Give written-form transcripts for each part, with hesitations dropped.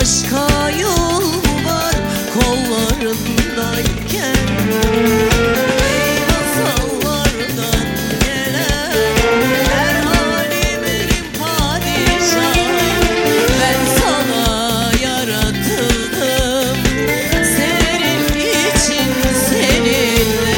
başka yol mu var kollarındayken? Ey masallardan gelen her halimin padişahı, ben sana yaratıldım senin için, seninle.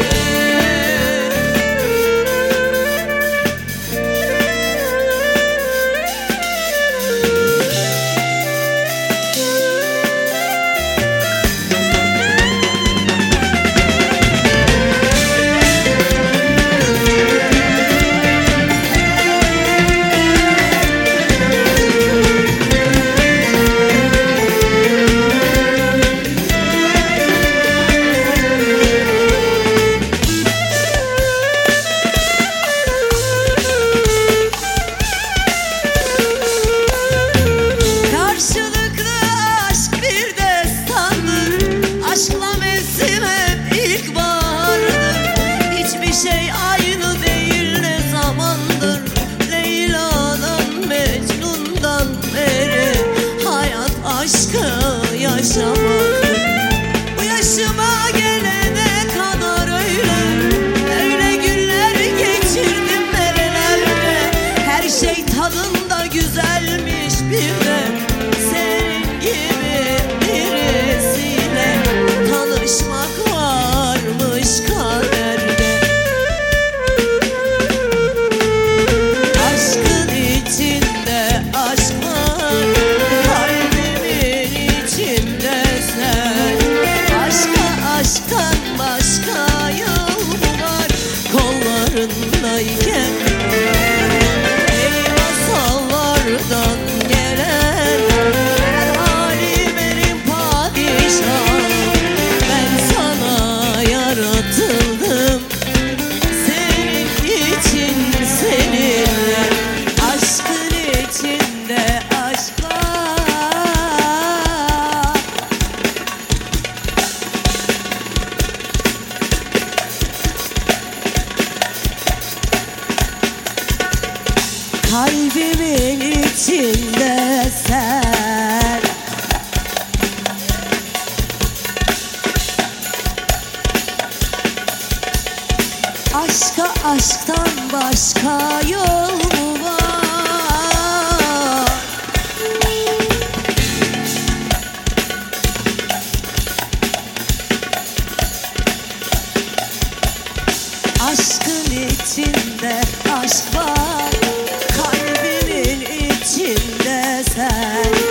Yaşamaktır. Bu yaşıma gelene kadar öyle günler geçirdim nerelerde. Her şey tadında güzelmiş, bir de senin gibi birisiyle tanışmak varmış kaderde. Aşkın içinde aşk var, aşktan başka yol mu var kollarındayken? Ey masallardan gelen her halimin padişahı, ben sana yaratıldım senin için, seninle. Aşkın içinde aşk var. Kalbimin içinde sen, aşka aşktan başka yol mu var? Aşkın içinde aşk var, kalbimin içinde sen.